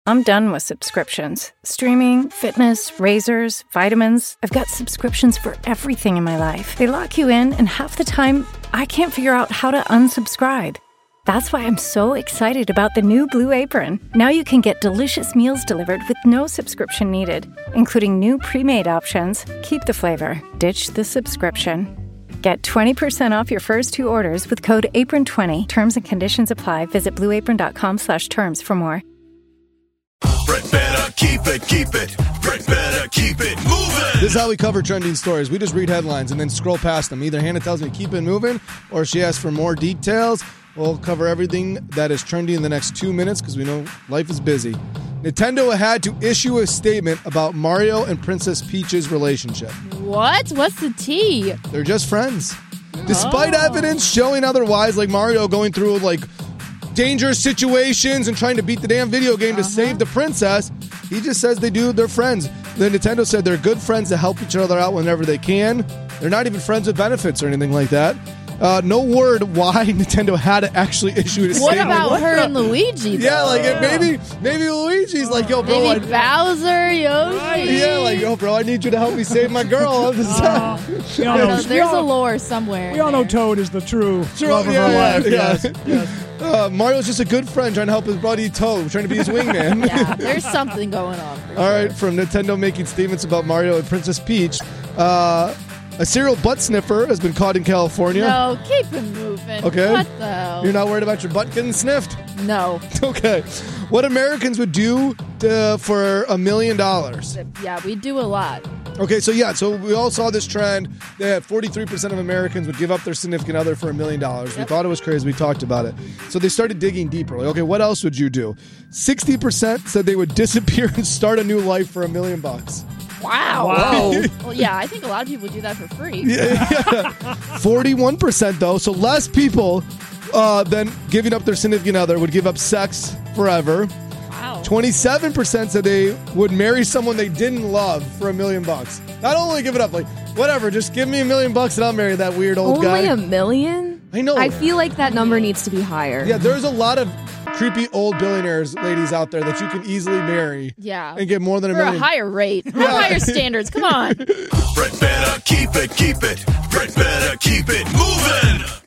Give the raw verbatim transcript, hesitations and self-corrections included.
I'm done with subscriptions. Streaming, fitness, razors, vitamins. I've got subscriptions for everything in my life. They lock you in, and half the time, I can't figure out how to unsubscribe. That's why I'm so excited about the new Blue Apron. Now you can get delicious meals delivered with no subscription needed, including new pre-made options. Keep the flavor, ditch the subscription. Get twenty percent off your first two orders with code apron twenty. Terms and conditions apply. Visit blueapron.com slash terms for more. Brett better keep it, keep it. Brett better keep it moving. This is how we cover trending stories. We just read headlines and then scroll past them. Either Hannah tells me to keep it moving or she asks for more details. We'll cover everything that is trending in the next two minutes because we know life is busy. Nintendo had to issue a statement about Mario and Princess Peach's relationship. What? What's the tea? They're just friends. Despite Oh. evidence showing otherwise, like Mario going through like dangerous situations and trying to beat the damn video game to Uh-huh. save the princess, he just says they do, they're friends. The Nintendo said they're good friends to help each other out whenever they can. They're not even friends with benefits or anything like that. Uh, no word why Nintendo had to actually issue a What statement. about her and Luigi, though? Yeah, like it, maybe maybe Luigi's like, yo, bro, Maybe I, Bowser, Yoshi. yeah, like, yo, bro, I need you to help me save my girl. I'm just- Uh, we all I don't know, know, we there's all- a lore somewhere. We all know there. Toad is the true True, love of yeah, her yeah, life. yeah. Yes, yes. Uh, Mario's just a good friend trying to help his buddy Toad, trying to be his wingman. Yeah, there's something going on. For All sure. right, from Nintendo making statements about Mario and Princess Peach. Uh, a serial butt sniffer has been caught in California. No, keep him moving. Okay. What the hell? You're not worried about your butt getting sniffed? No. Okay. What Americans would do to, for a million dollars? Yeah, we do a lot. Okay, so yeah, so we all saw this trend that forty-three percent of Americans would give up their significant other for a million dollars. We Yep. thought it was crazy. We talked about it. So they started digging deeper. Like, okay, what else would you do? sixty percent said they would disappear and start a new life for a million bucks. Wow. Wow. Well, yeah, I think a lot of people do that for free. forty-one percent though, so less people uh, than giving up their significant other would give up sex forever. Wow. twenty-seven percent said they would marry someone they didn't love for a million bucks. Not only give it up, like, whatever, just give me a million bucks and I'll marry that weird old Only guy. a million? I know. I feel like that number needs to be higher. Yeah, there's a lot of creepy old billionaires, ladies out there that you can easily marry Yeah. and get more than a For a million. higher rate. For higher standards. Come on. Brett better keep it, keep it. Brett better keep it moving.